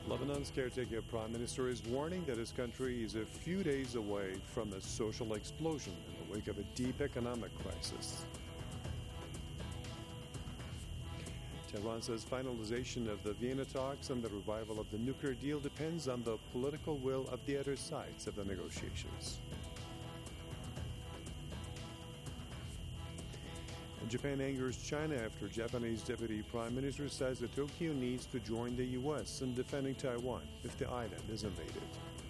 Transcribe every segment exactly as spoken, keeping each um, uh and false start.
Lebanon's caretaker prime minister is warning that his country is a few days away from a social explosion in the wake of a deep economic crisis. Tehran says finalization of the Vienna talks and the revival of the nuclear deal depends on the political will of the other sides of the negotiations. Japan angers China after Japanese deputy prime minister says that Tokyo needs to join the U S in defending Taiwan if the island is invaded.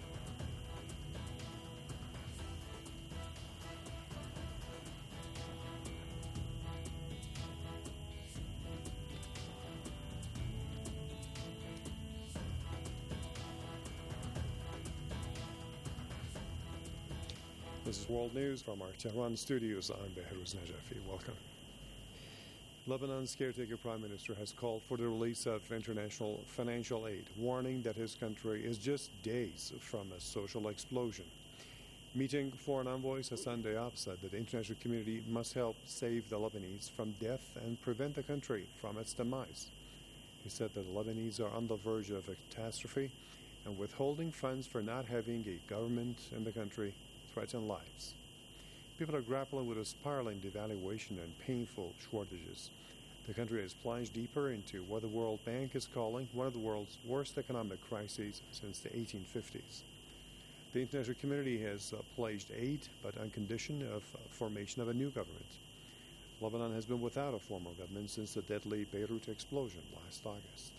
This is World News from our Tehran studios. I'm Behruz Najafi. Welcome. Lebanon's caretaker prime minister has called for the release of international financial aid, warning that his country is just days from a social explosion. Meeting foreign envoys, Hassan Diab said that the international community must help save the Lebanese from death and prevent the country from its demise. He said that the Lebanese are on the verge of a catastrophe, and withholding funds for not having a government in the country threaten lives. People are grappling with a spiraling devaluation and painful shortages. The country has plunged deeper into what the World Bank is calling one of the world's worst economic crises since the eighteen fifties. The international community has uh, pledged aid, but on condition of uh, formation of a new government. Lebanon has been without a formal government since the deadly Beirut explosion last August.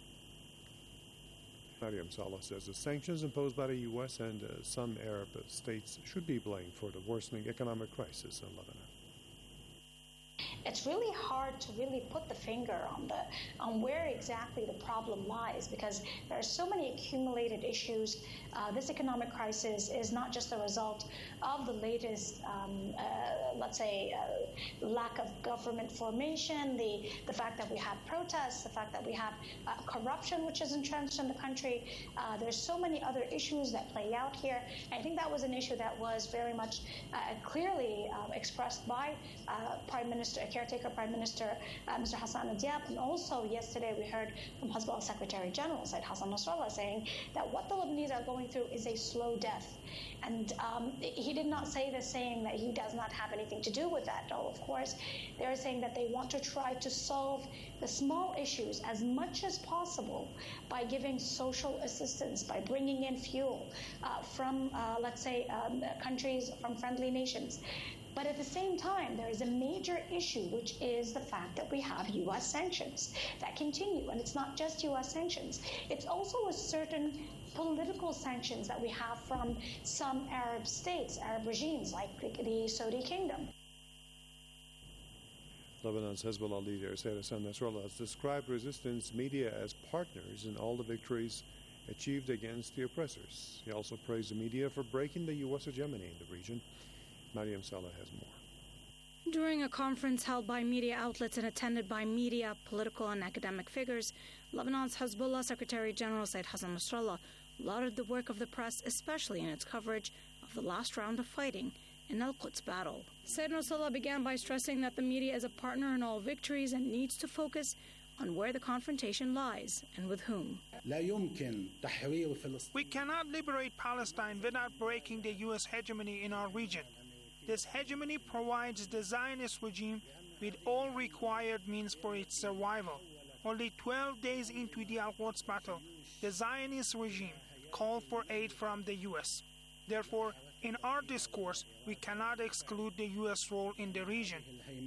Mariam Saleh says the sanctions imposed by the U S and uh, some Arab states should be blamed for the worsening economic crisis in Lebanon. It's really hard to really put the finger on the on where exactly the problem lies, because there are so many accumulated issues. Uh, this economic crisis is not just a result of the latest, um, uh, let's say, uh, lack of government formation, the the fact that we have protests, the fact that we have uh, corruption, which is entrenched in the country. Uh, there's so many other issues that play out here. I think that was an issue that was very much uh, clearly uh, expressed by uh, Prime Minister. Caretaker Prime Minister uh, Mister Hassan Diab, and also yesterday we heard from Hezbollah Secretary General Said Hassan Nasrallah saying that what the Lebanese are going through is a slow death, and um, he did not say this saying that he does not have anything to do with that. No, of course, they're saying that they want to try to solve the small issues as much as possible by giving social assistance, by bringing in fuel uh, from, uh, let's say, um, countries from friendly nations. But at the same time, there is a major issue, which is the fact that we have U S sanctions that continue. And it's not just U S sanctions. It's also a certain political sanctions that we have from some Arab states, Arab regimes like the Saudi Kingdom. Lebanon's Hezbollah leader, Said Hassan Nasrallah, has described resistance media as partners in all the victories achieved against the oppressors. He also praised the media for breaking the U S hegemony in the region. Mariam Saleh has more. During a conference held by media outlets and attended by media, political and academic figures, Lebanon's Hezbollah Secretary General Said Hassan Nasrallah lauded the work of the press, especially in its coverage of the last round of fighting in Al-Quds battle. Said Nasrallah began by stressing that the media is a partner in all victories and needs to focus on where the confrontation lies and with whom. We cannot liberate Palestine without breaking the U S hegemony in our region. This hegemony provides the Zionist regime with all required means for its survival. Only twelve days into the Al-Quds battle, the Zionist regime called for aid from the U S. Therefore, in our discourse, we cannot exclude the U S role in the region.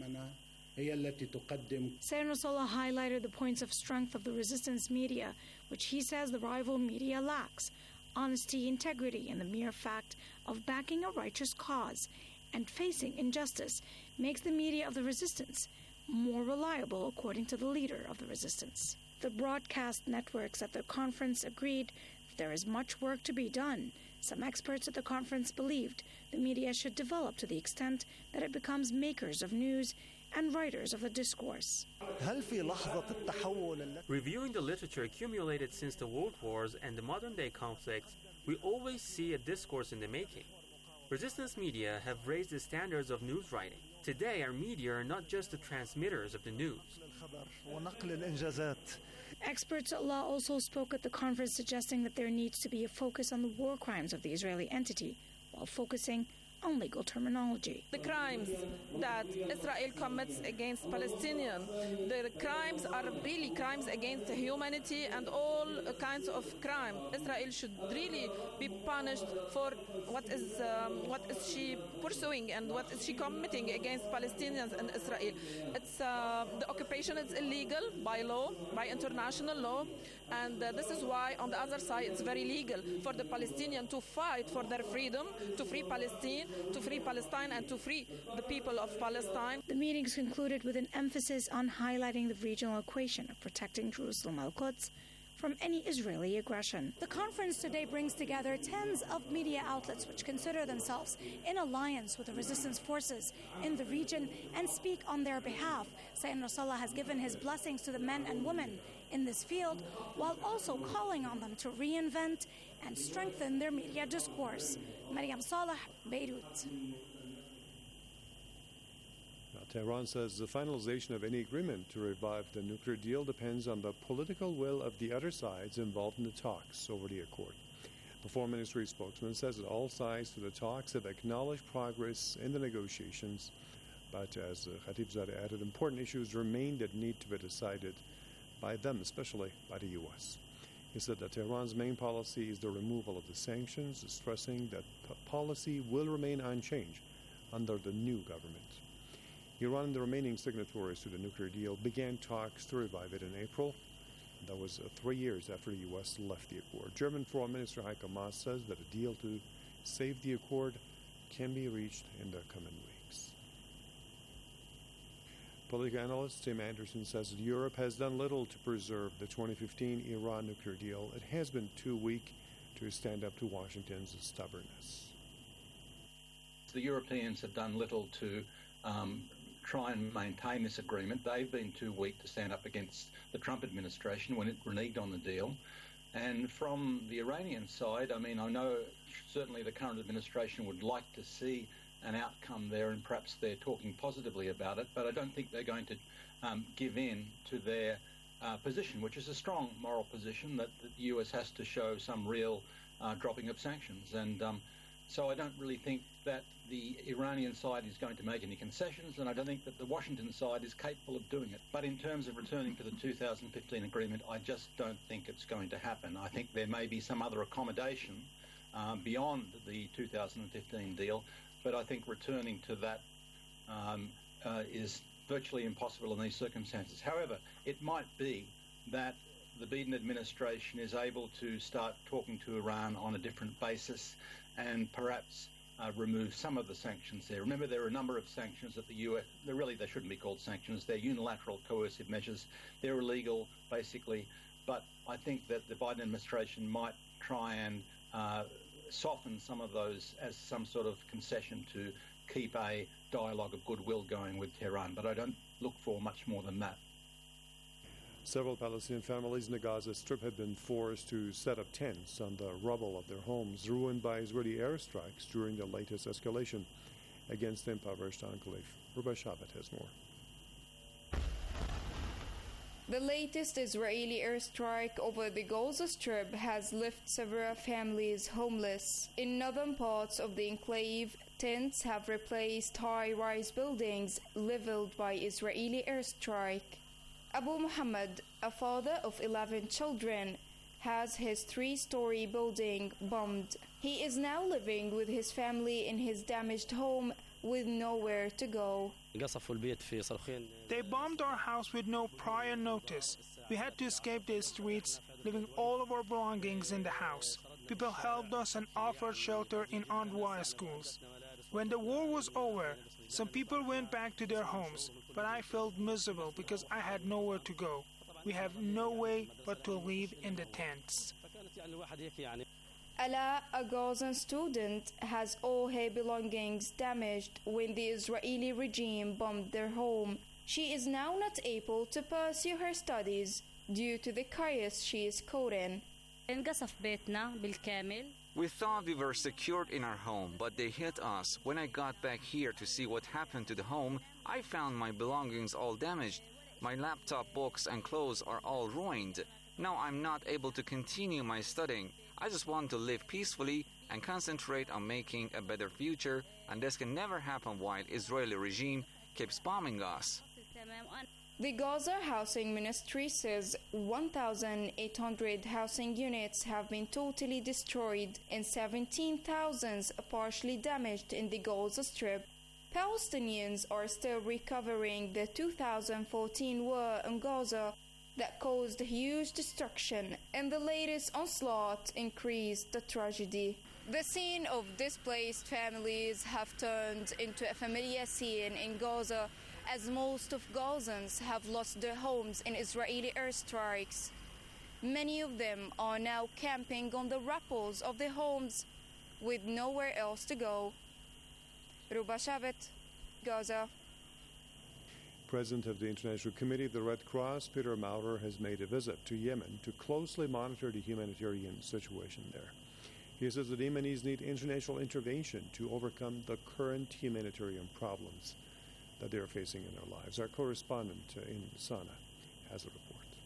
Said Nasrallah highlighted the points of strength of the resistance media, which he says the rival media lacks: honesty, integrity, and the mere fact of backing a righteous cause and facing injustice makes the media of the resistance more reliable, according to the leader of the resistance. The broadcast networks at the conference agreed that there is much work to be done. Some experts at the conference believed the media should develop to the extent that it becomes makers of news and writers of the discourse. Reviewing the literature accumulated since the world wars and the modern-day conflicts, we always see a discourse in the making. Resistance media have raised the standards of news writing. Today, our media are not just the transmitters of the news. Experts at law also spoke at the conference, suggesting that there needs to be a focus on the war crimes of the Israeli entity, while focusing on legal terminology. The crimes that Israel commits against Palestinians, the crimes are really crimes against humanity and all kinds of crime. Israel should really be punished for what is um, what is she pursuing and what is she committing against Palestinians and Israel. It's uh, the occupation is illegal by law, by international law, and uh, this is why on the other side it's very legal for the Palestinians to fight for their freedom, to free Palestine, to free Palestine, and to free the people of Palestine. The meetings concluded with an emphasis on highlighting the regional equation of protecting Jerusalem al-Quds from any Israeli aggression. The conference today brings together tens of media outlets which consider themselves in alliance with the resistance forces in the region and speak on their behalf. Sayyid Nasrallah has given his blessings to the men and women in this field, while also calling on them to reinvent and strengthen their media discourse. Maryam Saleh, Beirut. Tehran says the finalization of any agreement to revive the nuclear deal depends on the political will of the other sides involved in the talks over the accord. The Foreign Ministry spokesman says that all sides to the talks have acknowledged progress in the negotiations, but as Khatibzadeh added, important issues remain that need to be decided by them, especially by the U S. He said that Tehran's main policy is the removal of the sanctions, stressing that policy will remain unchanged under the new government. Iran and the remaining signatories to the nuclear deal began talks to revive it in April. That was uh, three years after the U S left the accord. German Foreign Minister Heiko Maas says that a deal to save the accord can be reached in the coming weeks. Political analyst Tim Anderson says that Europe has done little to preserve the twenty fifteen Iran nuclear deal. It has been too weak to stand up to Washington's stubbornness. The Europeans have done little to um, try and maintain this agreement. They've been too weak to stand up against the Trump administration when it reneged on the deal. And from the Iranian side, I mean, I know certainly the current administration would like to see an outcome there, and perhaps they're talking positively about it, but I don't think they're going to um, give in to their uh, position, which is a strong moral position that the U S has to show some real uh, dropping of sanctions. And um, so I don't really think that the Iranian side is going to make any concessions, and I don't think that the Washington side is capable of doing it. But in terms of returning to the two thousand fifteen agreement, I just don't think it's going to happen. I think there may be some other accommodation uh, beyond the two thousand fifteen deal, but I think returning to that um, uh, is virtually impossible in these circumstances. However, it might be that the Biden administration is able to start talking to Iran on a different basis and perhaps uh, remove some of the sanctions there. Remember, there are a number of sanctions that the U S, they're really, they shouldn't be called sanctions. They're unilateral coercive measures. They're illegal, basically. But I think that the Biden administration might try and uh, soften some of those as some sort of concession to keep a dialogue of goodwill going with Tehran. But I don't look for much more than that. Several Palestinian families in the Gaza Strip have been forced to set up tents on the rubble of their homes ruined by Israeli airstrikes during the latest escalation against the impoverished enclave. Ruba Shabbat has more. The latest Israeli airstrike over the Gaza Strip has left several families homeless. In northern parts of the enclave, tents have replaced high-rise buildings leveled by Israeli airstrike. Abu Muhammad, a father of eleven children, has his three-story building bombed. He is now living with his family in his damaged home with nowhere to go. They bombed our house with no prior notice. We had to escape the streets, leaving all of our belongings in the house. People helped us and offered shelter in Anwar schools. When the war was over, some people went back to their homes, but I felt miserable because I had nowhere to go. We have no way but to live in the tents. Ala, a Gazan student, has all her belongings damaged when the Israeli regime bombed their home. She is now not able to pursue her studies due to the chaos she is caught in. We thought we were secured in our home, but they hit us. When I got back here to see what happened to the home, I found my belongings all damaged. My laptop, books, and clothes are all ruined. Now I'm not able to continue my studying. I just want to live peacefully and concentrate on making a better future, and this can never happen while Israeli regime keeps bombing us. The Gaza Housing Ministry says one thousand eight hundred housing units have been totally destroyed and seventeen thousand partially damaged in the Gaza Strip. Palestinians are still recovering the two thousand fourteen war in Gaza that caused huge destruction, and the latest onslaught increased the tragedy. The scene of displaced families have turned into a familiar scene in Gaza, as most of Gazans have lost their homes in Israeli airstrikes. Many of them are now camping on the rappels of their homes with nowhere else to go. Ruba Shabbat, Gaza. President of the International Committee of the Red Cross, Peter Maurer, has made a visit to Yemen to closely monitor the humanitarian situation there. He says that Yemenis need international intervention to overcome the current humanitarian problems that they are facing in their lives. Our correspondent in Sana'a has a report.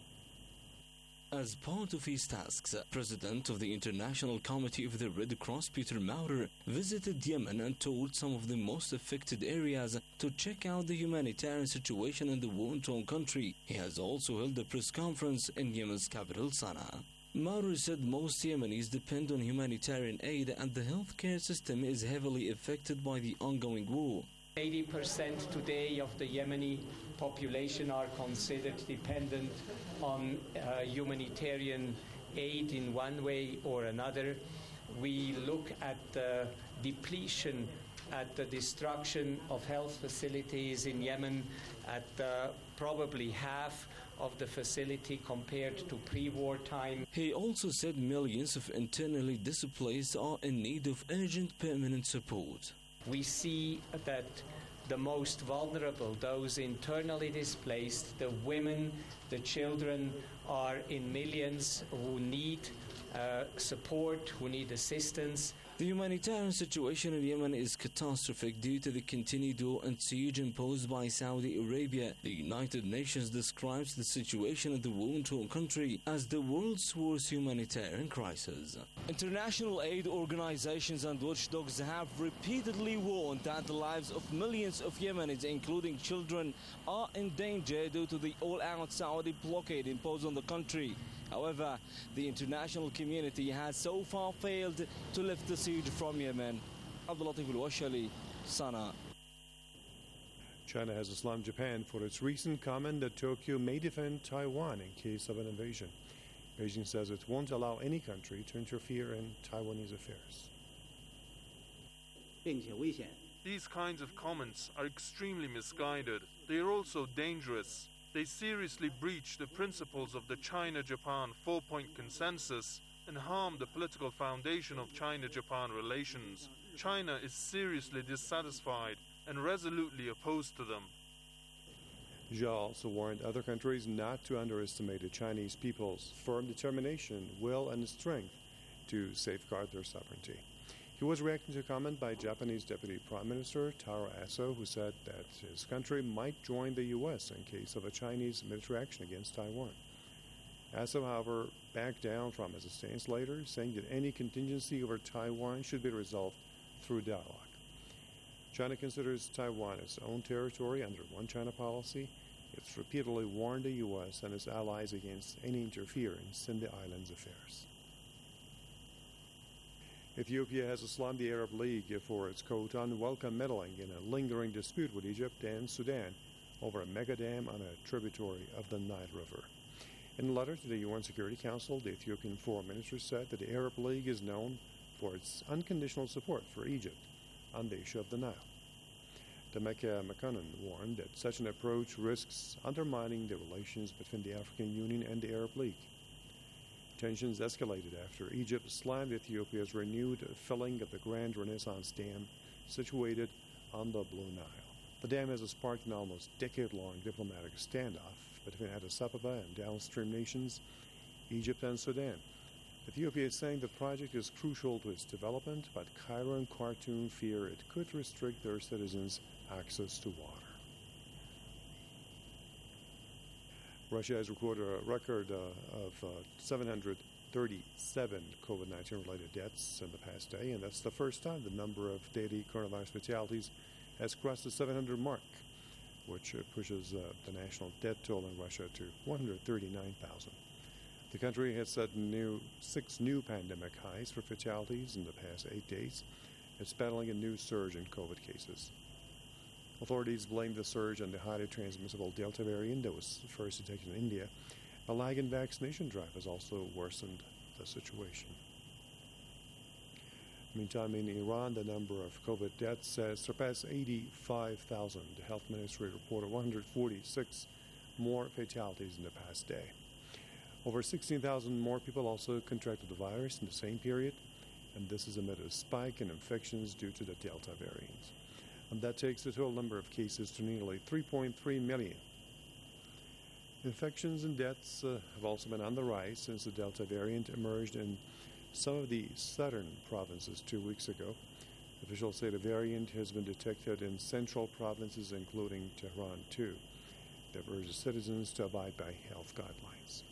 As part of his tasks, President of the International Committee of the Red Cross, Peter Maurer, visited Yemen and toured some of the most affected areas to check out the humanitarian situation in the war-torn country. He has also held a press conference in Yemen's capital, Sana'a. Maurer said most Yemenis depend on humanitarian aid and the healthcare system is heavily affected by the ongoing war. eighty percent today of the Yemeni population are considered dependent on uh, humanitarian aid in one way or another. We look at the depletion, at the destruction of health facilities in Yemen, at uh, probably half of the facility compared to pre-war time. He also said millions of internally displaced are in need of urgent permanent support. We see that the most vulnerable, those internally displaced, the women, the children, are in millions who need uh, support, who need assistance. The humanitarian situation in Yemen is catastrophic due to the continued war and siege imposed by Saudi Arabia. The United Nations describes the situation in the war-torn country as the world's worst humanitarian crisis. International aid organizations and watchdogs have repeatedly warned that the lives of millions of Yemenis, including children, are in danger due to the all-out Saudi blockade imposed on the country. However, the international community has so far failed to lift the siege from Yemen. Abdul Latif Al-Washali, Sana'a. China has slammed Japan for its recent comment that Tokyo may defend Taiwan in case of an invasion. Beijing says it won't allow any country to interfere in Taiwanese affairs. These kinds of comments are extremely misguided. They are also dangerous. They seriously breach the principles of the China-Japan four-point consensus and harm the political foundation of China-Japan relations. China is seriously dissatisfied and resolutely opposed to them. Zhao also warned other countries not to underestimate the Chinese people's firm determination, will, and strength to safeguard their sovereignty. He was reacting to a comment by Japanese Deputy Prime Minister Taro Aso, who said that his country might join the U S in case of a Chinese military action against Taiwan. Aso, however, backed down from his stance later, saying that any contingency over Taiwan should be resolved through dialogue. China considers Taiwan its own territory under one China policy. It's repeatedly warned the U S and its allies against any interference in the island's affairs. Ethiopia has slammed the Arab League for its quote unwelcome meddling in a lingering dispute with Egypt and Sudan over a mega dam on a tributary of the Nile River. In a letter to the U N Security Council, the Ethiopian foreign minister said that the Arab League is known for its unconditional support for Egypt on the issue of the Nile. Demeke Mekonnen warned that such an approach risks undermining the relations between the African Union and the Arab League. Tensions escalated after Egypt slammed Ethiopia's renewed filling of the Grand Renaissance Dam situated on the Blue Nile. The dam has sparked an almost decade-long diplomatic standoff between Addis Ababa and downstream nations, Egypt and Sudan, Ethiopia is saying the project is crucial to its development, but Cairo and Khartoum fear it could restrict their citizens' access to water. Russia has recorded a record uh, of uh, seven hundred thirty-seven COVID nineteen related deaths in the past day, and that's the first time the number of daily coronavirus fatalities has crossed the seven hundred mark, which uh, pushes uh, the national death toll in Russia to one hundred thirty-nine thousand. The country has set new six new pandemic highs for fatalities in the past eight days. It's battling a new surge in COVID cases. Authorities blame the surge on the highly transmissible Delta variant that was first detected in India. A lag in vaccination drive has also worsened the situation. Meantime, in Iran, the number of COVID deaths has surpassed eighty-five thousand. The health ministry reported one hundred forty-six more fatalities in the past day. Over sixteen thousand more people also contracted the virus in the same period, and this is amid a spike in infections due to the Delta variant. And that takes the total number of cases to nearly three point three million. Infections and deaths uh, have also been on the rise since the Delta variant emerged in some of the southern provinces two weeks ago. Officials say the variant has been detected in central provinces, including Tehran, too. They've urged citizens to abide by health guidelines.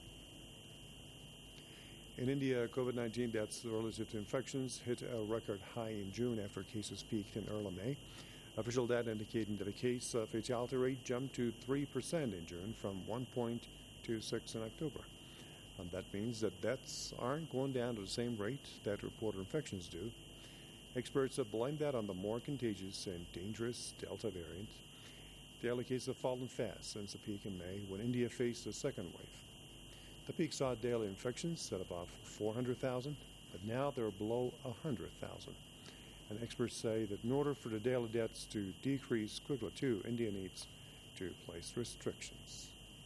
In India, COVID nineteen deaths relative to infections hit a record high in June after cases peaked in early May. Official data indicating that the case uh, fatality rate jumped to three percent in June from one point two six in October. And that means that deaths aren't going down at the same rate that reported infections do. Experts have blamed that on the more contagious and dangerous Delta variant. Daily cases have fallen fast since the peak in May when India faced a second wave. The peak saw daily infections at above four hundred thousand, but now they're below one hundred thousand. And experts say that in order for the daily deaths to decrease quickly too, India needs to place restrictions.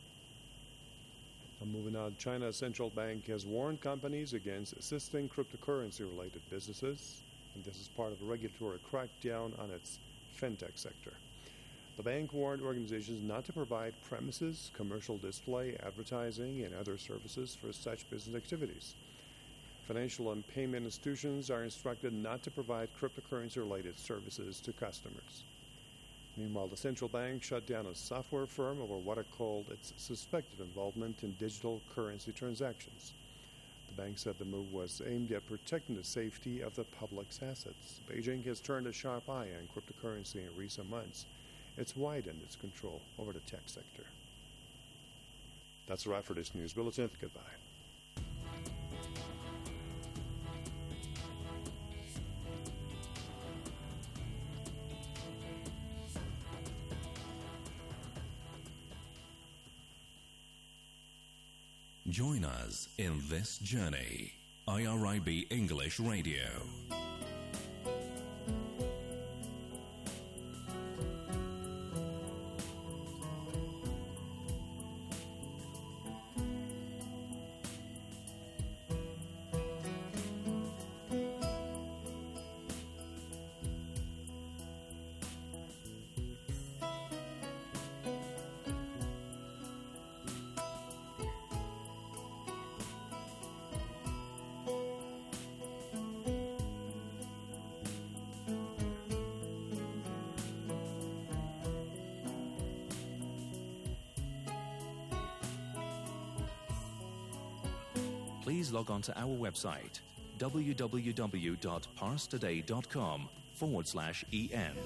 Now moving on, China's central bank has warned companies against assisting cryptocurrency-related businesses, and this is part of a regulatory crackdown on its fintech sector. The bank warned organizations not to provide premises, commercial display, advertising, and other services for such business activities. Financial and payment institutions are instructed not to provide cryptocurrency-related services to customers. Meanwhile, the central bank shut down a software firm over what it called its suspected involvement in digital currency transactions. The bank said the move was aimed at protecting the safety of the public's assets. Beijing has turned a sharp eye on cryptocurrency in recent months. It's widened its control over the tech sector. That's a wrap for this news bulletin. Goodbye. Join us in this journey. I R I B English Radio. Please log on to our website, www.parstoday.com forward slash EN.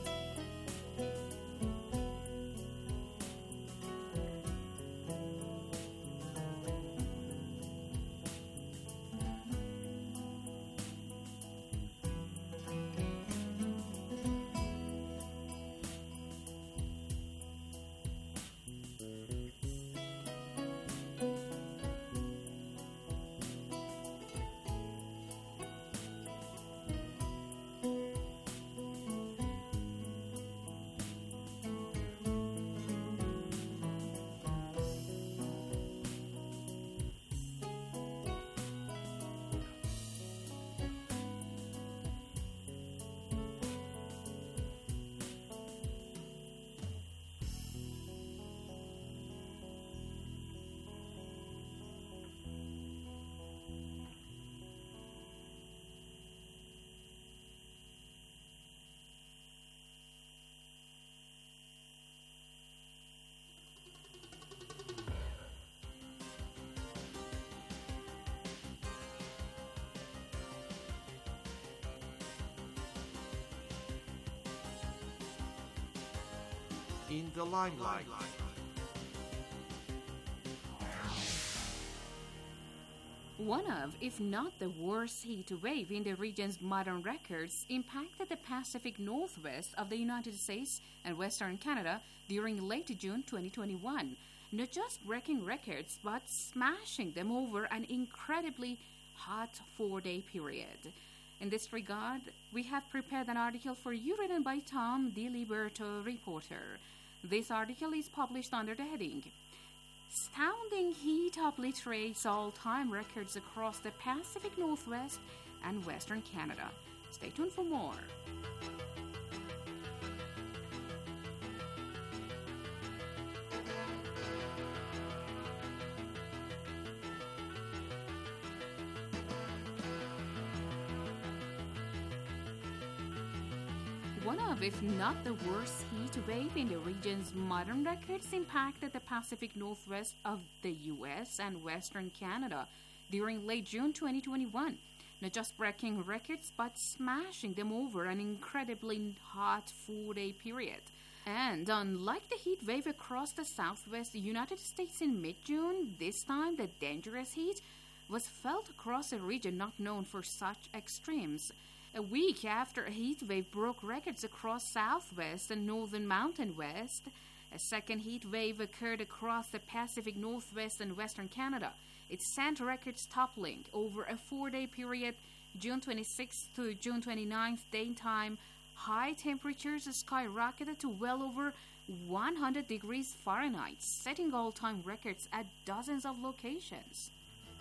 in the limelight. One of, if not the worst heat wave in the region's modern records, impacted the Pacific Northwest of the United States and Western Canada during late June twenty twenty-one, not just breaking records, but smashing them over an incredibly hot four-day period. In this regard, we have prepared an article for you written by Tom DiLiberto, reporter. This article is published under the heading, Astounding Heat Obliterates All-Time Records Across the Pacific Northwest and Western Canada. Stay tuned for more. One of, if not the worst heat wave in the region's modern records, impacted the Pacific Northwest of the U S and Western Canada during late June twenty twenty-one, not just breaking records, but smashing them over an incredibly hot four-day period. And unlike the heat wave across the southwest United States in mid-June, this time the dangerous heat was felt across a region not known for such extremes. A week after a heat wave broke records across southwest and northern mountain west, a second heat wave occurred across the Pacific Northwest and Western Canada. It sent records toppling over a four-day period, June twenty-sixth to June twenty-ninth daytime. High temperatures skyrocketed to well over one hundred degrees Fahrenheit, setting all-time records at dozens of locations.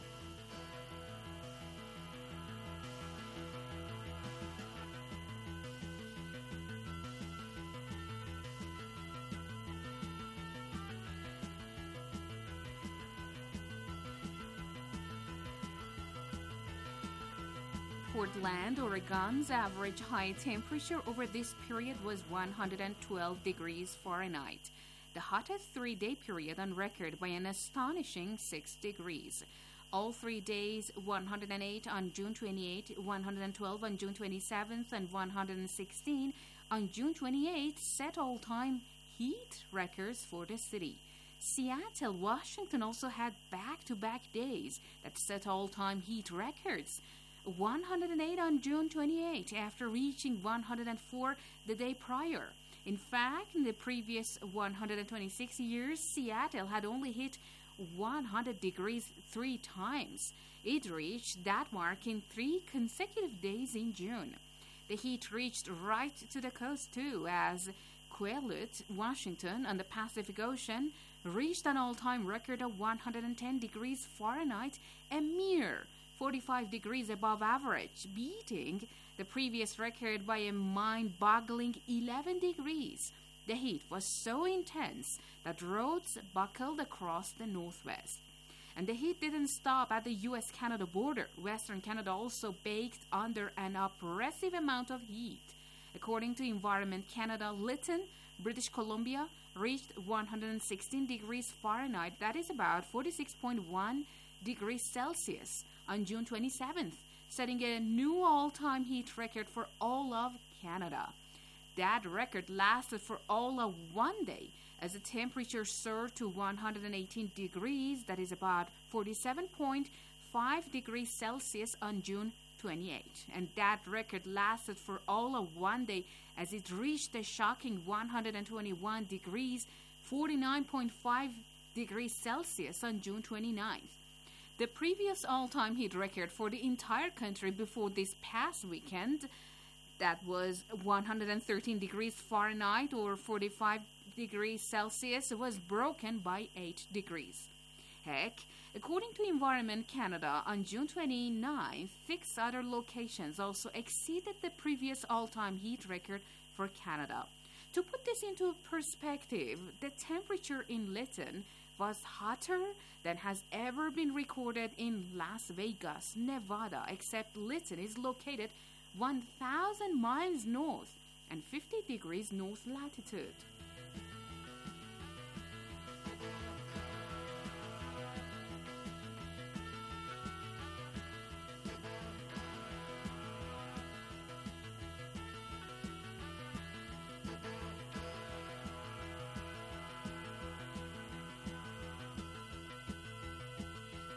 Portland, Oregon's average high temperature over this period was one hundred twelve degrees Fahrenheit, the hottest three-day period on record by an astonishing six degrees. All three days, one hundred eight on June twenty-eighth, one hundred twelve on June twenty-seventh, and one hundred sixteen on June twenty-eighth, set all-time heat records for the city. Seattle, Washington also had back-to-back days that set all-time heat records. one hundred eight on June twenty-eighth, after reaching one hundred four the day prior. In fact, in the previous one hundred twenty-six years, Seattle had only hit one hundred degrees three times. It reached that mark in three consecutive days in June. The heat reached right to the coast too, as Quileute, Washington, on the Pacific Ocean, reached an all-time record of one hundred ten degrees Fahrenheit, a mere forty-five degrees above average, beating the previous record by a mind-boggling eleven degrees. The heat was so intense that roads buckled across the Northwest. And the heat didn't stop at the U S Canada border. Western Canada also baked under an oppressive amount of heat. According to Environment Canada, Lytton, British Columbia, reached one hundred sixteen degrees Fahrenheit, that is about forty-six point one degrees Celsius, on June twenty-seventh, setting a new all-time heat record for all of Canada. That record lasted for all of one day, as the temperature soared to one hundred eighteen degrees, that is about forty-seven point five degrees Celsius, on June twenty-eighth. And that record lasted for all of one day, as it reached a shocking one hundred twenty-one degrees, forty-nine point five degrees Celsius, on June twenty-ninth. The previous all-time heat record for the entire country before this past weekend, that was one hundred thirteen degrees Fahrenheit or forty-five degrees Celsius, was broken by eight degrees. Heck, according to Environment Canada, on June twenty-ninth, six other locations also exceeded the previous all-time heat record for Canada. To put this into perspective, the temperature in Lytton was hotter than has ever been recorded in Las Vegas, Nevada, except Lytton is located one thousand miles north and fifty degrees north latitude.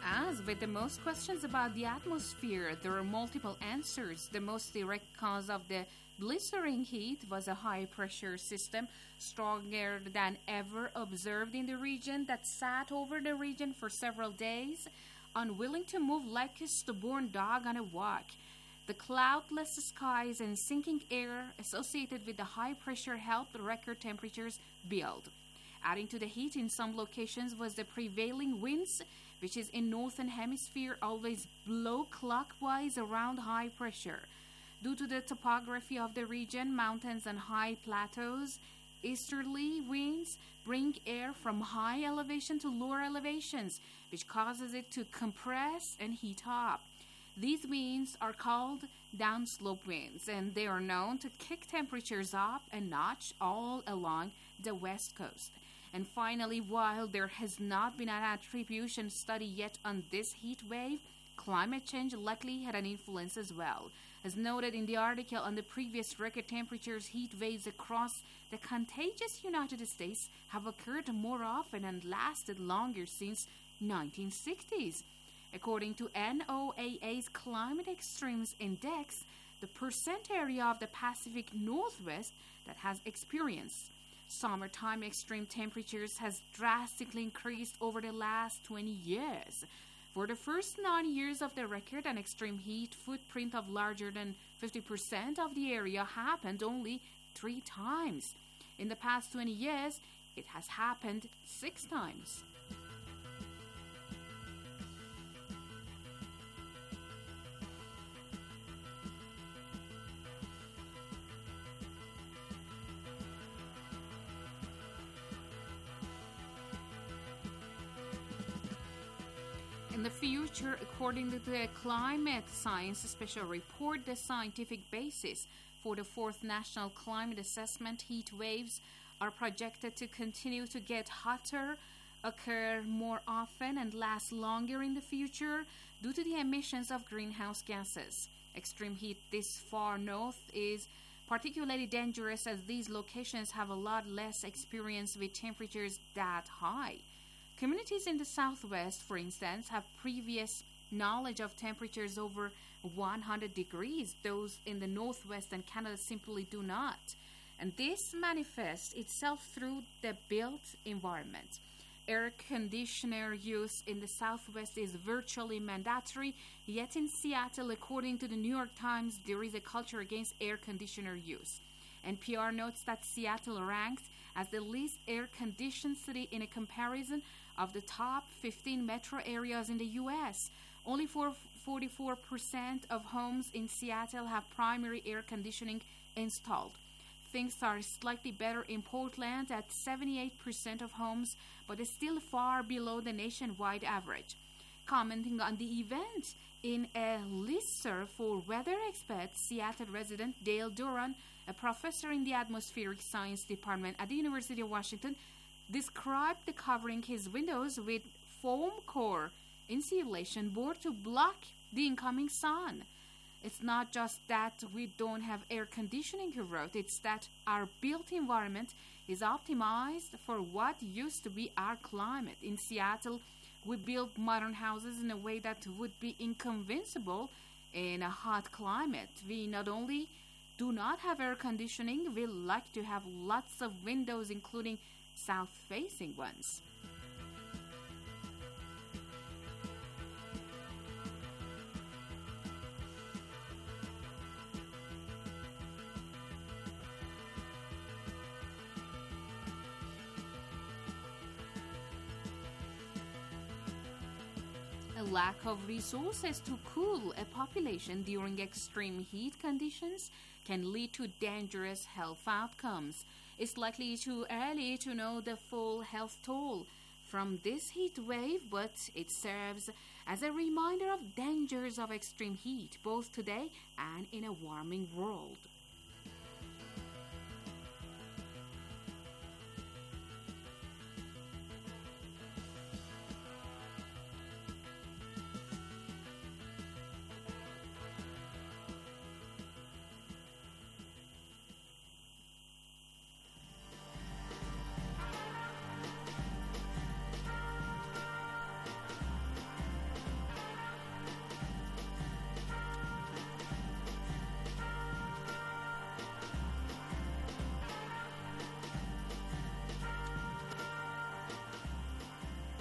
As with the most questions about the atmosphere, there are multiple answers. The most direct cause of the blistering heat was a high-pressure system, stronger than ever observed in the region, that sat over the region for several days, unwilling to move like a stubborn dog on a walk. The cloudless skies and sinking air associated with the high pressure helped record temperatures build. Adding to the heat in some locations was the prevailing winds, which is in northern hemisphere always blow clockwise around high pressure. Due to the topography of the region, mountains and high plateaus, easterly winds bring air from high elevation to lower elevations, which causes it to compress and heat up. These winds are called downslope winds, and they are known to kick temperatures up a notch all along the west coast. And finally, while there has not been an attribution study yet on this heat wave, climate change likely had an influence as well. As noted in the article on the previous record temperatures, heat waves across the contagious United States have occurred more often and lasted longer since nineteen sixties. According to N O A A's Climate Extremes Index, the percent area of the Pacific Northwest that has experienced summertime extreme temperatures has drastically increased over the last twenty years. For the first nine years of the record, an extreme heat footprint of larger than fifty percent of the area happened only three times. In the past twenty years, it has happened six times. In the future, according to the Climate Science Special Report, the scientific basis for the fourth National Climate Assessment, heat waves are projected to continue to get hotter, occur more often, and last longer in the future due to the emissions of greenhouse gases. Extreme heat this far north is particularly dangerous as these locations have a lot less experience with temperatures that high. Communities in the southwest, for instance, have previous knowledge of temperatures over one hundred degrees. Those in the northwest and Canada simply do not. And this manifests itself through the built environment. Air conditioner use in the southwest is virtually mandatory, yet in Seattle, according to the New York Times, there is a culture against air conditioner use. N P R notes that Seattle ranks as the least air-conditioned city in a comparison of the top fifteen metro areas in the U S. Only for forty-four percent of homes in Seattle have primary air conditioning installed. Things are slightly better in Portland at seventy-eight percent of homes, but is still far below the nationwide average. Commenting on the event in a listserv for weather experts, Seattle resident Dale Duran, a professor in the atmospheric science department at the University of Washington, described the covering his windows with foam core insulation board to block the incoming sun. It's not just that we don't have air conditioning, he wrote, it's that our built environment is optimized for what used to be our climate. In Seattle, we build modern houses in a way that would be inconceivable in a hot climate. We not only do not have air conditioning, we like to have lots of windows, including south-facing ones. A lack of resources to cool a population during extreme heat conditions can lead to dangerous health outcomes. It's likely too early to know the full health toll from this heat wave, but it serves as a reminder of dangers of extreme heat, both today and in a warming world.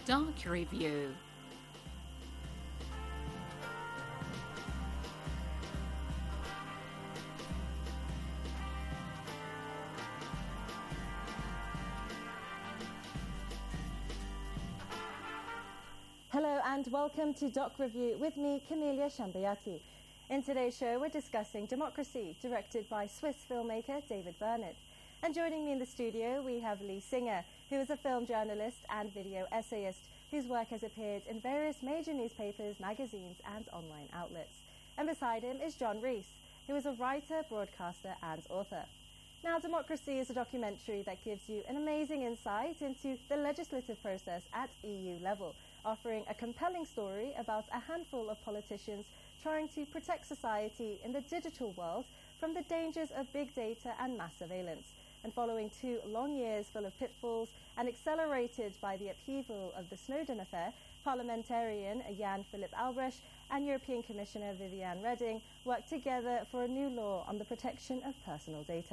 Doc Review. Hello and welcome to Doc Review with me, Camelia Shambayati. In today's show, we're discussing Democracy, directed by Swiss filmmaker David Bernard. And joining me in the studio, we have Lee Singer, who is a film journalist and video essayist whose work has appeared in various major newspapers, magazines, and online outlets. And beside him is John Rees, who is a writer, broadcaster, and author. Now, Democracy is a documentary that gives you an amazing insight into the legislative process at E U level, offering a compelling story about a handful of politicians trying to protect society in the digital world from the dangers of big data and mass surveillance. And following two long years full of pitfalls and accelerated by the upheaval of the Snowden affair, parliamentarian Jan Philip Albrecht and European Commissioner Viviane Reding worked together for a new law on the protection of personal data.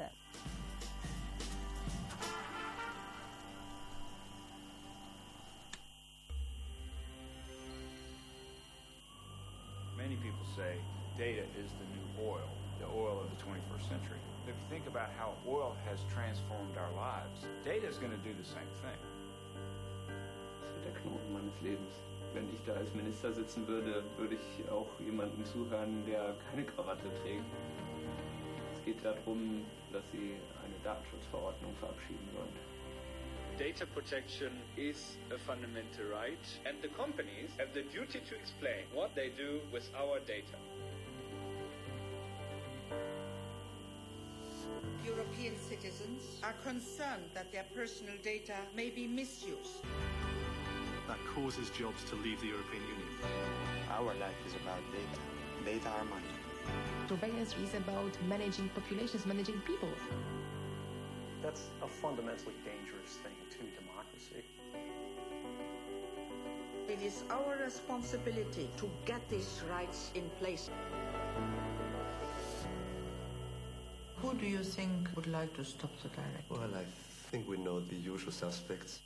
Many people say data is the new oil, the oil of the twenty-first century. If you think about how oil has transformed our lives, data is going to do the same thing. Das wird der Knoten meines Lebens. Wenn ich da als Minister sitzen würde, würde ich auch jemandem zuhören, der keine Krawatte trägt. Es geht darum, dass sie eine Datenschutzverordnung verabschieden wollen. Data protection is a fundamental right, and the companies have the duty to explain what they do with our data. European citizens are concerned that their personal data may be misused. That causes jobs to leave the European Union. Our life is about data. Data are money. Surveillance is about managing populations, managing people. That's a fundamentally dangerous thing to democracy. It is our responsibility to get these rights in place. Who do you think would like to stop the directive? Well, I think we know the usual suspects.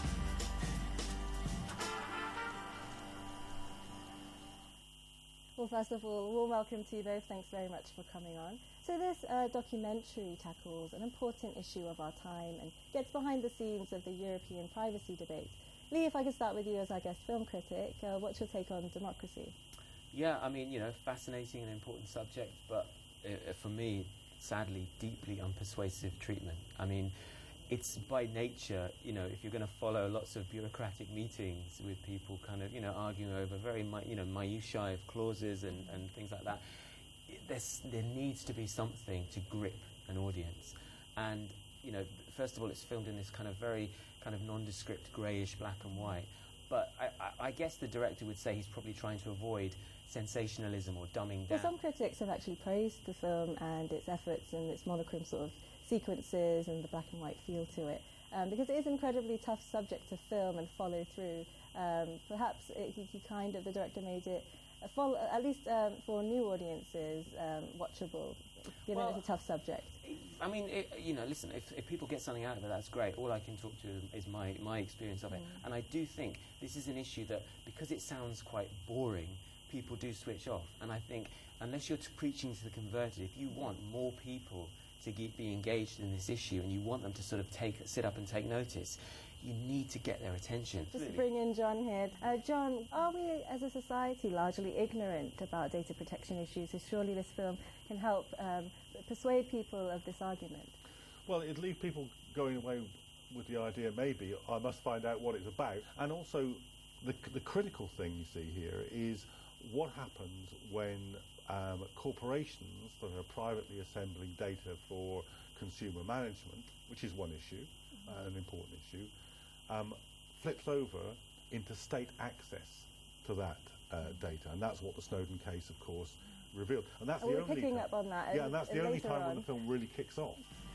Well, first of all, warm welcome to you both. Thanks very much for coming on. So this uh, documentary tackles an important issue of our time and gets behind the scenes of the European privacy debate. Lee, if I could start with you as our guest film critic, uh, what's your take on Democracy? Yeah, I mean, you know, fascinating and important subject, but uh, for me, sadly, deeply unpersuasive treatment. I mean, it's by nature, you know, if you're going to follow lots of bureaucratic meetings with people kind of, you know, arguing over very, mi- you know, minutiae of clauses and, and things like that, there's, there needs to be something to grip an audience. And, you know, first of all, it's filmed in this kind of very kind of nondescript greyish black and white. But I, I, I guess the director would say he's probably trying to avoid sensationalism or dumbing down. Well, some critics have actually praised the film and its efforts and its monochrome sort of sequences and the black and white feel to it, um, because it is an incredibly tough subject to film and follow through. Um, perhaps it, he, he kind of, the director made it, a follow, at least um, for new audiences, um, watchable, given well, it's a tough subject. I mean, it, you know, listen, if, if people get something out of it, that's great. All I can talk to is my, my experience of it. Mm. And I do think this is an issue that, because it sounds quite boring, people do switch off. And I think, unless you're t- preaching to the converted, if you want more people to get, be engaged in this issue and you want them to sort of take, sit up and take notice, you need to get their attention. Just to bring in John here. Uh, John, are we as a society largely ignorant about data protection issues? So surely this film can help um, persuade people of this argument. Well, it'd leave people going away with the idea, maybe, I must find out what it's about. And also, the, the critical thing you see here is what happens when um, corporations that are privately assembling data for consumer management, which is one issue, mm-hmm. uh, an important issue, um, flips over into state access to that uh, data. And that's what the Snowden case, of course, revealed. And that's and the we're only picking time, up on that. Yeah, and that's the only time on. when the film really kicks off.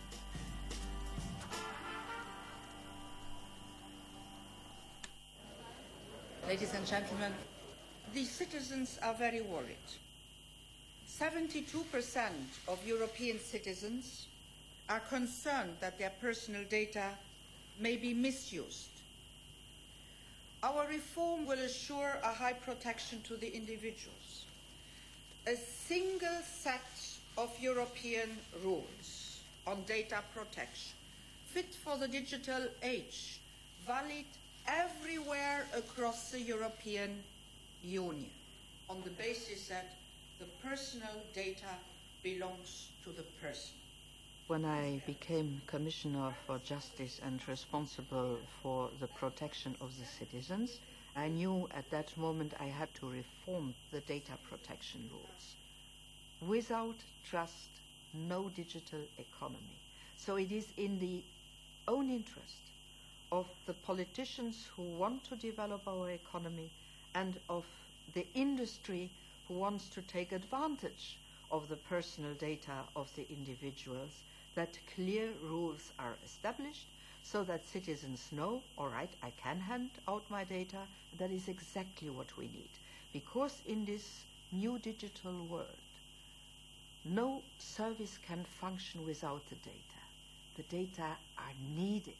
Ladies and gentlemen, the citizens are very worried. seventy-two percent of European citizens are concerned that their personal data may be misused. Our reform will assure a high protection to the individuals. A single set of European rules on data protection, fit for the digital age, valid everywhere across the European Union, on the basis that the personal data belongs to the person. When I became Commissioner for Justice and responsible for the protection of the citizens, I knew at that moment I had to reform the data protection rules. Without trust, no digital economy. So it is in the own interest of the politicians who want to develop our economy and of the industry who wants to take advantage of the personal data of the individuals that clear rules are established so that citizens know, all right, I can hand out my data. That is exactly what we need. Because in this new digital world, no service can function without the data. The data are needed.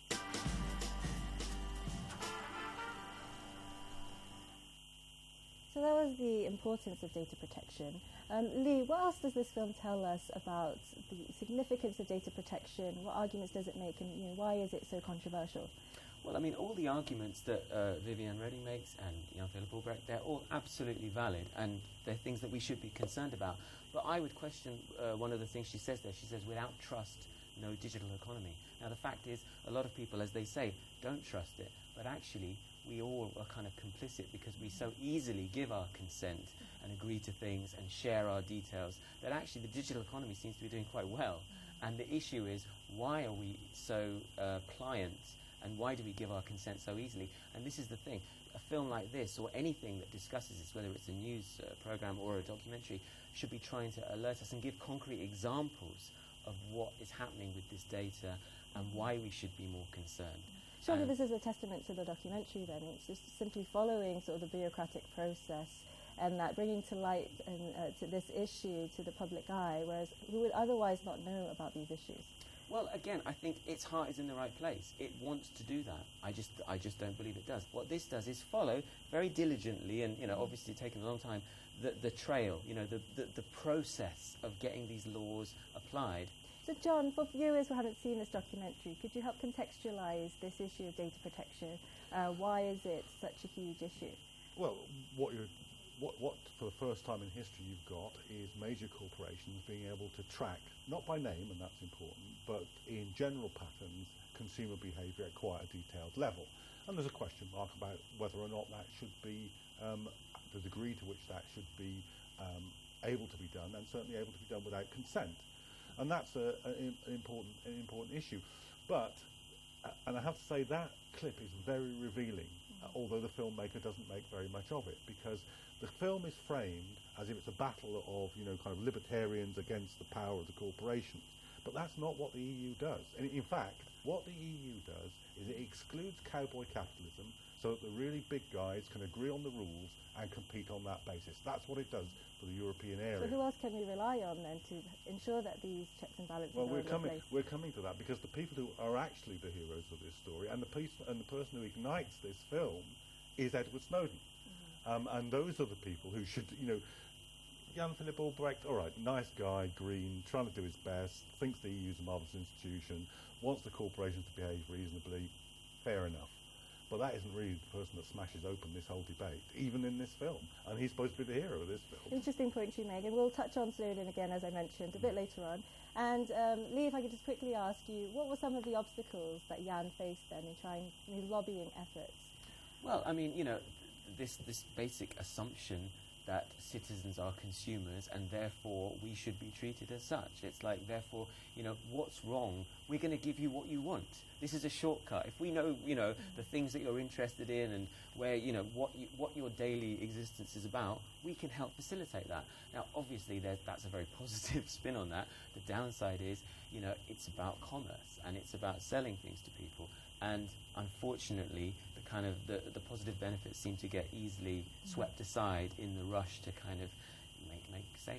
So that was the importance of data protection. Um, Lee, what else does this film tell us about the significance of data protection? What arguments does it make, and you know, why is it so controversial? Well, I mean, all the arguments that uh, Viviane Reding makes and Jan Philipp Albrecht, they're all absolutely valid, and they're things that we should be concerned about. But I would question uh, one of the things she says there. She says, without trust, no digital economy. Now, the fact is, a lot of people, as they say, don't trust it. But actually, we all are kind of complicit because we so easily give our consent and agree to things and share our details that actually the digital economy seems to be doing quite well. And the issue is, why are we so uh, pliant, and why do we give our consent so easily? And this is the thing. A film like this, or anything that discusses this, whether it's a news uh, program or a documentary, should be trying to alert us and give concrete examples of what is happening with this data and why we should be more concerned. Surely um, this is a testament to the documentary then. It's just simply following sort of the bureaucratic process and that bringing to light and, uh, to this issue to the public eye, whereas who would otherwise not know about these issues? Well, again, I think its heart is in the right place. It wants to do that. I just, I just don't believe it does. What this does is follow very diligently, and you know, obviously taking a long time, the, the trail, you know, the, the, the process of getting these laws applied. So, John, for viewers who haven't seen this documentary, could you help contextualise this issue of data protection? Uh, why is it such a huge issue? Well, what you're What, what, for the first time in history you've got is major corporations being able to track, not by name, and that's important, but in general patterns, consumer behaviour at quite a detailed level. And there's a question mark about whether or not that should be, um, the degree to which that should be um, able to be done, and certainly able to be done without consent. And that's a, a, an, important, an important issue. But, uh, and I have to say that clip is very revealing, uh, although the filmmaker doesn't make very much of it, because the film is framed as if it's a battle of, you know, kind of libertarians against the power of the corporations. But that's not what the E U does. And in fact, what the E U does is it excludes cowboy capitalism so that the really big guys can agree on the rules and compete on that basis. That's what it does for the European area. So who else can we rely on then to ensure that these checks and balances well, are we're in coming, place? We're coming to that because the people who are actually the heroes of this story and the, piece, and the person who ignites this film is Edward Snowden. Um, and those are the people who should, you know, Jan Philipp Albrecht, all right, nice guy, green, trying to do his best, thinks the E U is a marvellous institution, wants the corporations to behave reasonably, fair enough. But that isn't really the person that smashes open this whole debate, even in this film. And he's supposed to be the hero of this film. Interesting point you make, and we'll touch on Snowden again, as I mentioned, a bit later on. And um, Lee, if I could just quickly ask you, what were some of the obstacles that Jan faced then in trying in his lobbying efforts? Well, I mean, you know, this this basic assumption that citizens are consumers and therefore we should be treated as such. It's like, therefore, you know, what's wrong? We're going to give you what you want. This is a shortcut. If we know, you know, the things that you're interested in and where, you know, what you, what your daily existence is about, we can help facilitate that. Now, obviously, there's, that's a very positive spin on that. The downside is, you know, it's about commerce and it's about selling things to people. And unfortunately, the kind of the, the positive benefits seem to get easily swept aside in the rush to kind of make make sales.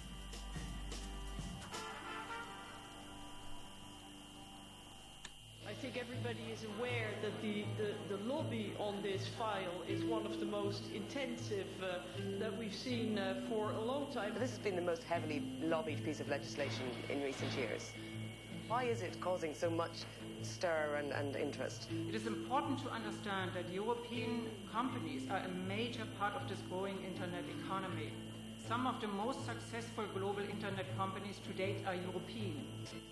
I think everybody is aware that the, the, the lobby on this file is one of the most intensive uh, that we've seen uh, for a long time. This has been the most heavily lobbied piece of legislation in recent years. Why is it causing so much stir and, and interest? It is important to understand that European companies are a major part of this growing internet economy. Some of the most successful global internet companies to date are European.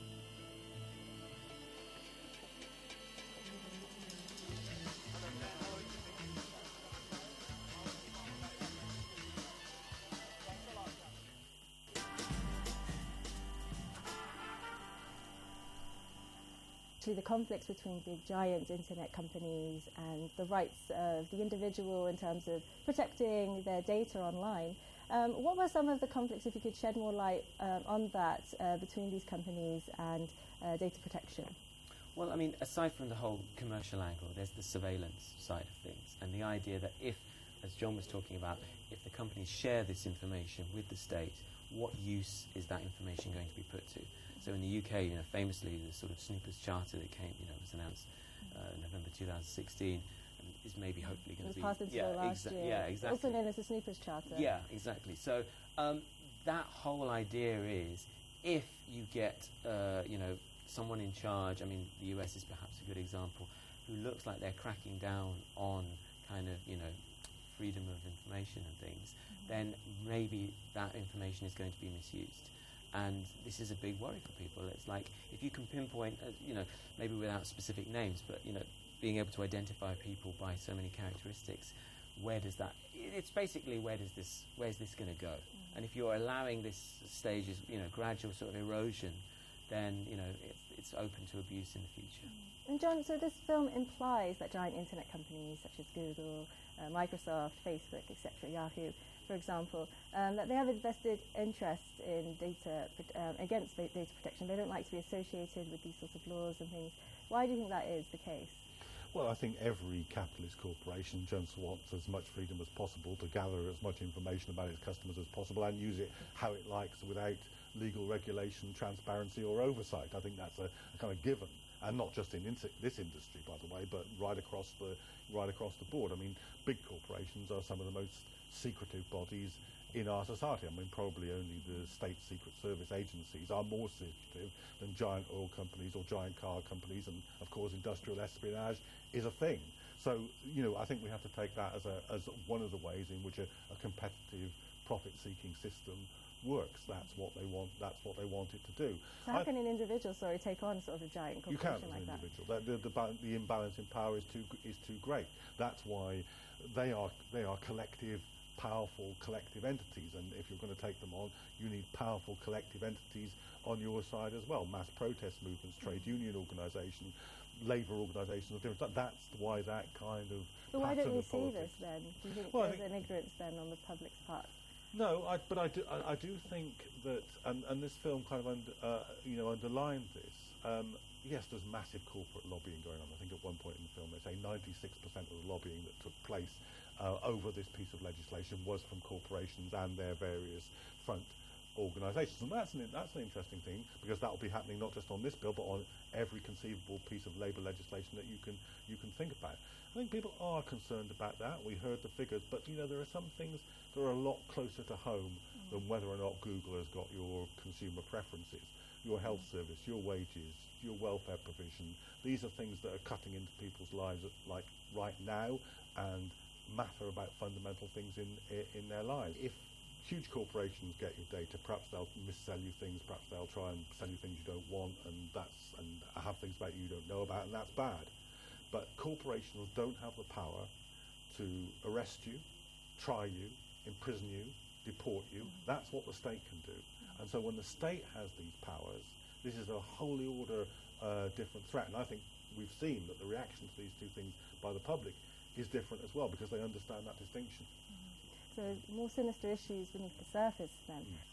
The conflicts between big giant internet companies and the rights of the individual in terms of protecting their data online. Um, what were some of the conflicts, if you could shed more light um, on that, uh, between these companies and uh, data protection? Well, I mean, aside from the whole commercial angle, there's the surveillance side of things, and the idea that if, as John was talking about, if the companies share this information with the state, what use is that information going to be put to? So in the U K, you know, famously, the sort of Snoopers Charter that came, you know, was announced uh, in November two thousand sixteen, and is maybe hopefully going to be... It was passed into yeah, law last exa- year. yeah, exactly. Also known as the Snoopers Charter. Yeah, exactly. So um, that whole idea is, if you get, uh, you know, someone in charge, I mean, the U S is perhaps a good example, who looks like they're cracking down on kind of, you know, freedom of information and things, mm-hmm. then maybe that information is going to be misused. And this is a big worry for people. It's like, if you can pinpoint, uh, you know, maybe without specific names, but, you know, being able to identify people by so many characteristics, where does that, it's basically where does this, where's this going to go? Mm-hmm. And if you're allowing this stage, you know, gradual sort of erosion, then, you know, it's, it's open to abuse in the future. Mm-hmm. And John, so this film implies that giant internet companies such as Google, uh, Microsoft, Facebook, et cetera, Yahoo, for example, um, that they have a vested interest in data um, against data protection. They don't like to be associated with these sorts of laws and things. Why do you think that is the case? Well, I think every capitalist corporation just wants as much freedom as possible to gather as much information about its customers as possible and use it how it likes without legal regulation, transparency or oversight. I think that's a, a kind of given, and not just in in- this industry, by the way, but right across the right across the board. I mean, big corporations are some of the most secretive bodies in our society. I mean, probably only the state secret service agencies are more secretive than giant oil companies or giant car companies, and of course industrial espionage is a thing. So, you know, I think we have to take that as a as one of the ways in which a, a competitive profit-seeking system works. That's what they want. That's what they want it to do. So how I can an individual, sorry, take on sort of a giant corporation you can't as like an that? individual. The, the, the, ba- the imbalance in power is too is too great. That's why they are they are collective, powerful collective entities. And if you're going to take them on, you need powerful collective entities on your side as well. Mass protest movements, trade union organisations, labour organisations of different. That's why that kind of. But why don't we see politics. this then? Do you think Well, I there's think an ignorance then on the public's part? No, I, but I do, I, I do think that, and, and this film kind of, under, uh, you know, underlined this. Um, yes, there's massive corporate lobbying going on. I think at one point in the film they say ninety-six percent of the lobbying that took place uh, over this piece of legislation was from corporations and their various front organisations. And that's an, that's an interesting thing, because that will be happening not just on this bill, but on every conceivable piece of labour legislation that you can you can think about. I think people are concerned about that. We heard the figures, but you know there are some things that are a lot closer to home mm. than whether or not Google has got your consumer preferences, your health mm. service, your wages, your welfare provision. These are things that are cutting into people's lives at, like right now, and matter about fundamental things in in their lives. If huge corporations get your data, perhaps they'll missell you things, perhaps they'll try and sell you things you don't want, and that's and have things about you you don't know about, and that's bad. But corporations don't have the power to arrest you, try you, imprison you, deport you. Mm-hmm. That's what the state can do. Mm-hmm. And so when the state has these powers, this is a wholly order uh, different threat. And I think we've seen that the reaction to these two things by the public is different as well, because they understand that distinction. Mm-hmm. So more sinister issues beneath the surface then. Mm.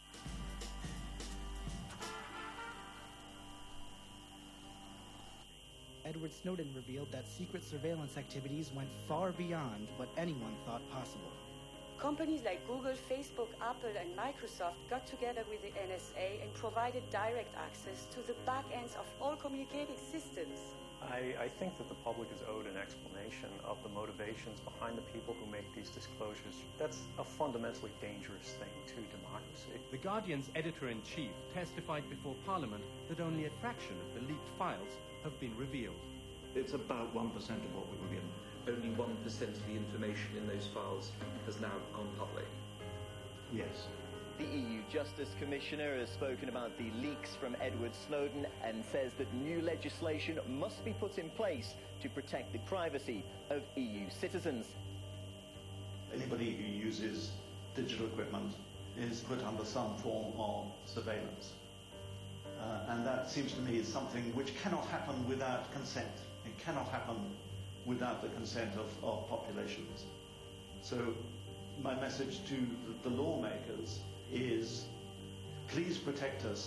Edward Snowden revealed that secret surveillance activities went far beyond what anyone thought possible. Companies like Google, Facebook, Apple, and Microsoft got together with the N S A and provided direct access to the back ends of all communicating systems. I, I think that the public is owed an explanation of the motivations behind the people who make these disclosures. That's a fundamentally dangerous thing to democracy. The Guardian's editor-in-chief testified before Parliament that only a fraction of the leaked files have been revealed. It's about one percent of what we were given. Only one percent of the information in those files has now gone public. Yes. The E U Justice Commissioner has spoken about the leaks from Edward Snowden and says that new legislation must be put in place to protect the privacy of E U citizens. Anybody who uses digital equipment is put under some form of surveillance. Uh, and that seems to me is something which cannot happen without consent. It cannot happen without the consent of, of populations. So my message to the, the lawmakers is, please protect us.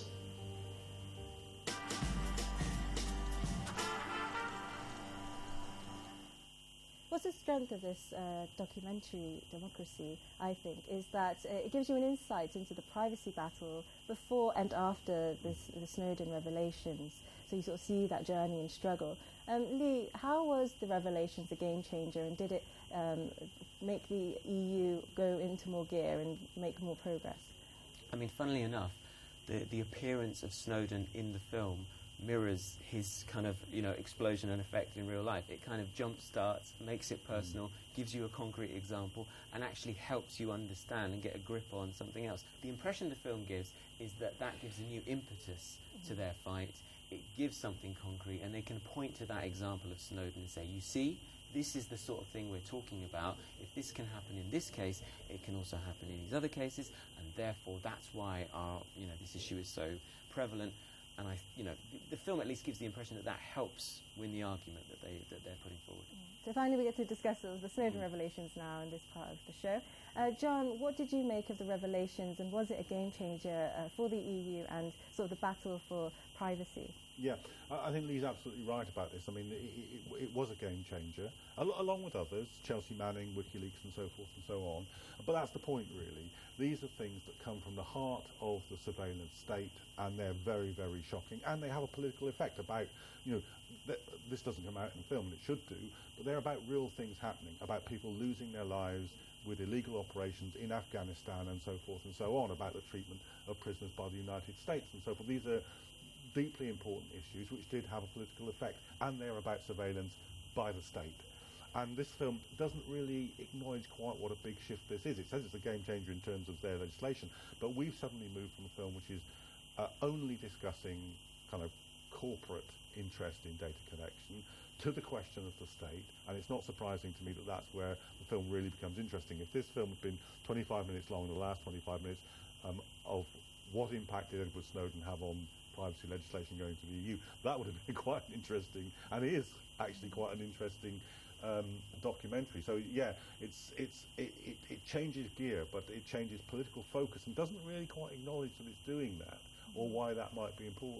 What's the strength of this uh, documentary, Democracy, I think, is that uh, it gives you an insight into the privacy battle before and after this, the Snowden revelations. So you sort of see that journey and struggle. Um, Lee, how was the revelations a game changer, and did it um, make the E U go into more gear and make more progress? I mean, funnily enough, the, the appearance of Snowden in the film mirrors his kind of, you know, explosion and effect in real life. It kind of jump-starts, makes it personal, gives you a concrete example, and actually helps you understand and get a grip on something else. The impression the film gives is that that gives a new impetus mm-hmm. to their fight. It gives something concrete, and they can point to that example of Snowden and say, you see, this is the sort of thing we're talking about. If this can happen in this case, it can also happen in these other cases, and therefore that's why our, you know, this issue is so prevalent. And I, you know, the, the film at least gives the impression that that helps win the argument that they that they're putting forward. Mm. So finally, we get to discuss the Snowden mm. revelations now in this part of the show. Uh, John, what did you make of the revelations, and was it a game changer uh, for the E U and sort of the battle for privacy? Yeah, I, I think Lee's absolutely right about this. I mean, it, it, it was a game changer, al- along with others, Chelsea Manning, WikiLeaks and so forth and so on. But that's the point, really. These are things that come from the heart of the surveillance state, and they're very, very shocking, and they have a political effect about, you know, th- this doesn't come out in the film, and it should do, but they're about real things happening, about people losing their lives with illegal operations in Afghanistan and so forth and so on, about the treatment of prisoners by the United States and so forth. These are deeply important issues which did have a political effect, and they're about surveillance by the state. And this film doesn't really acknowledge quite what a big shift this is. It says it's a game changer in terms of their legislation, but we've suddenly moved from a film which is uh, only discussing kind of corporate interest in data collection to the question of the state, and it's not surprising to me that that's where the film really becomes interesting. If this film had been twenty-five minutes long, the last twenty-five minutes um, of what impact did Edward Snowden have on privacy legislation going to the E U, that would have been quite an interesting, and it is actually quite an interesting um, documentary. So yeah, it's it's it, it, it changes gear, but it changes political focus and doesn't really quite acknowledge that it's doing that or why that might be important.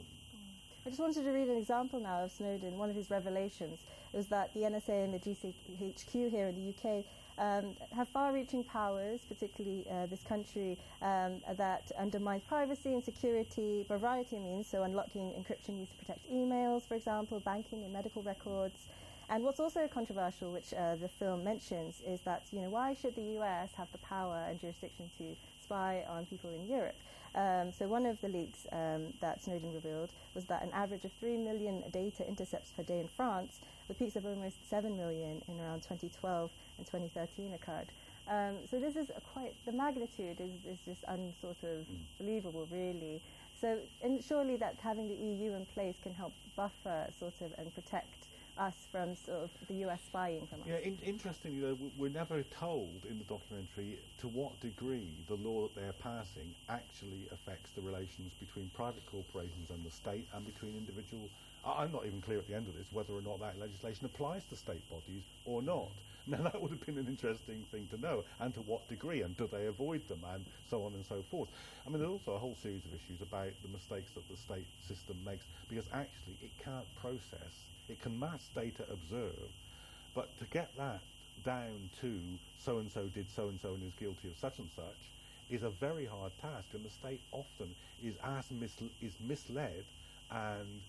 I just wanted to read an example now of Snowden. One of his revelations was that the N S A and the G C H Q here in the U K um, have far-reaching powers, particularly uh, this country, um, that undermine privacy and security by a variety of means, so unlocking encryption used to protect emails, for example, banking and medical records. And what's also controversial, which uh, the film mentions, is that, you know, why should the U S have the power and jurisdiction to spy on people in Europe? Um, so one of the leaks um, that Snowden revealed was that an average of three million data intercepts per day in France, with peaks of almost seven million in around twenty twelve and twenty thirteen occurred. Um, so this is a quite, the magnitude is, is just unsort of believable, really. So and surely that having the E U in place can help buffer sort of and protect us from sort of the U S spying from us. Yeah, in, interestingly though, we're never told in the documentary to what degree the law that they're passing actually affects the relations between private corporations and the state, and between individual. I'm not even clear at the end of this whether or not that legislation applies to state bodies or not. Now that would have been an interesting thing to know, and to what degree, and do they avoid them, and so on and so forth. I mean, there's also a whole series of issues about the mistakes that the state system makes, because actually it can't process. It can mass data observe, but to get that down to so-and-so did so-and-so and is guilty of such and such is a very hard task, and the state often is as mis- is misled and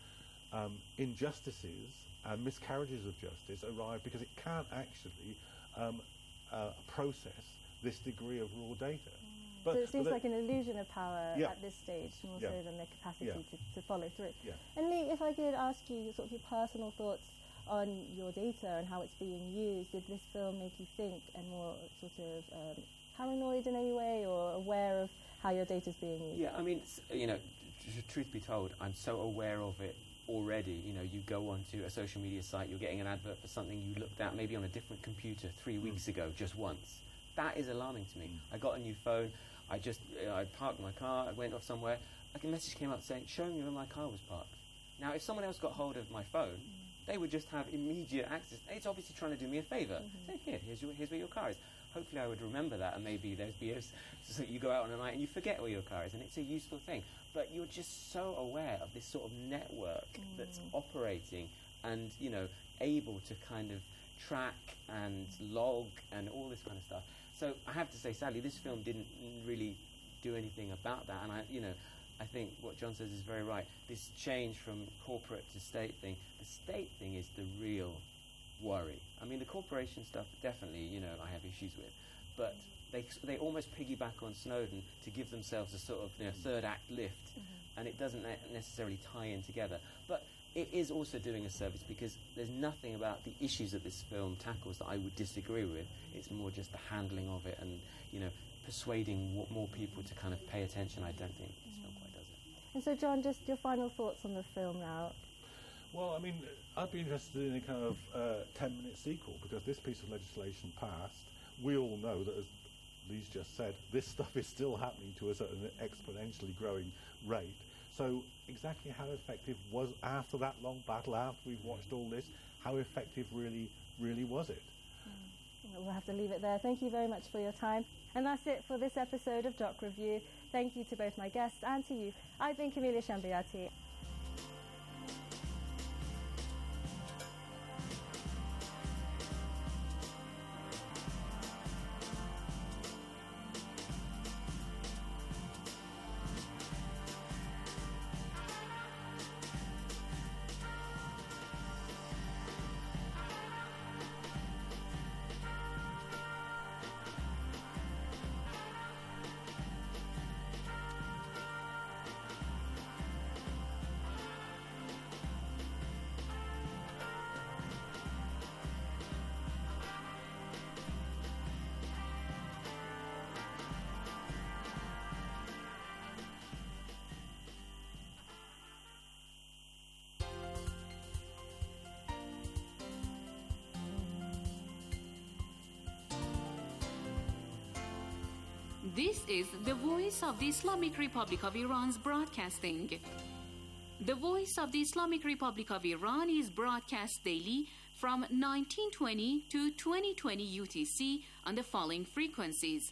um, injustices and miscarriages of justice arrive because it can't actually um, uh, process this degree of raw data. Mm. But, so it seems but like an illusion of power yeah. at this stage, more yeah. so than the capacity yeah. to, to follow through. Yeah. And Lee, if I could ask you sort of your personal thoughts on your data and how it's being used, did this film make you think and more sort of um, paranoid in any way, or aware of how your data is being used? Yeah, I mean, you know, t- truth be told, I'm so aware of it already. You know, you go onto a social media site, you're getting an advert for something you looked at maybe on a different computer three weeks mm. ago, just once. That is alarming to me. Mm. I got a new phone, I just, uh, I parked my car, I went off somewhere, like a message came up saying, showing me where my car was parked. Now, if someone else got hold of my phone, mm. they would just have immediate access. It's obviously trying to do me a favour. Mm-hmm. Say, here, here's, your, here's where your car is. Hopefully I would remember that, and maybe there'd be a, so you go out on a night and you forget where your car is, and it's a useful thing. But you're just so aware of this sort of network mm. that's operating and, you know, able to kind of track and log and all this kind of stuff. So I have to say, sadly, this film didn't really do anything about that, and I, you know, I think what John says is very right. This change from corporate to state thing, the state thing is the real worry. I mean, the corporation stuff, definitely, you know, I have issues with, but they they almost piggyback on Snowden to give themselves a sort of, you know, third act lift, mm-hmm. and it doesn't ne- necessarily tie in together. But it is also doing a service because there's nothing about the issues that this film tackles that I would disagree with. It's more just the handling of it and, you know, persuading w- more people to kind of pay attention. I don't think this film quite does it. And so, John, just your final thoughts on the film now. Well, I mean, I'd be interested in a kind of uh, ten-minute sequel, because this piece of legislation passed. We all know that, as Lee's just said, this stuff is still happening to us at an exponentially growing rate. So exactly how effective was, after that long battle, after we've watched all this, how effective really, really was it? Mm. We'll have to leave it there. Thank you very much for your time. And that's it for this episode of Doc Review. Thank you to both my guests and to you. I've been Camelia Shambiati. This is the Voice of the Islamic Republic of Iran's broadcasting. The Voice of the Islamic Republic of Iran is broadcast daily from nineteen twenty to twenty twenty U T C on the following frequencies.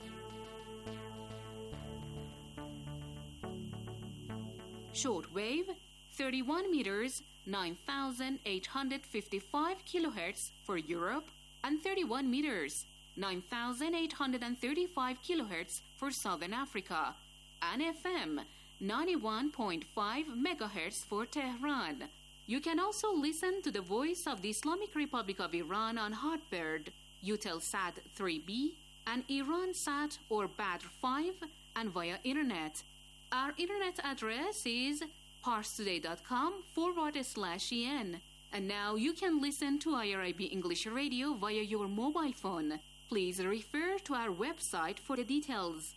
Shortwave, thirty-one meters, nine thousand eight hundred fifty-five kilohertz for Europe, and thirty-one meters, nine thousand eight hundred thirty-five kilohertz for Southern Africa, and F M, ninety-one point five megahertz for Tehran. You can also listen to the Voice of the Islamic Republic of Iran on Hotbird, Eutelsat three B, and IranSat or Badr five, and via Internet. Our Internet address is parstoday.com forward slash en. And now you can listen to I R I B English Radio via your mobile phone. Please refer to our website for the details.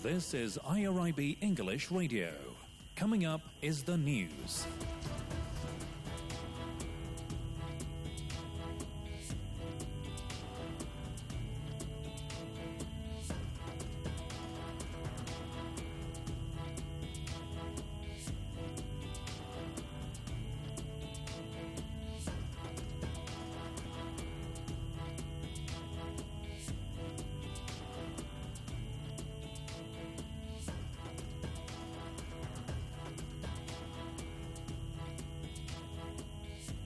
This is I R I B English Radio. Coming up is the news.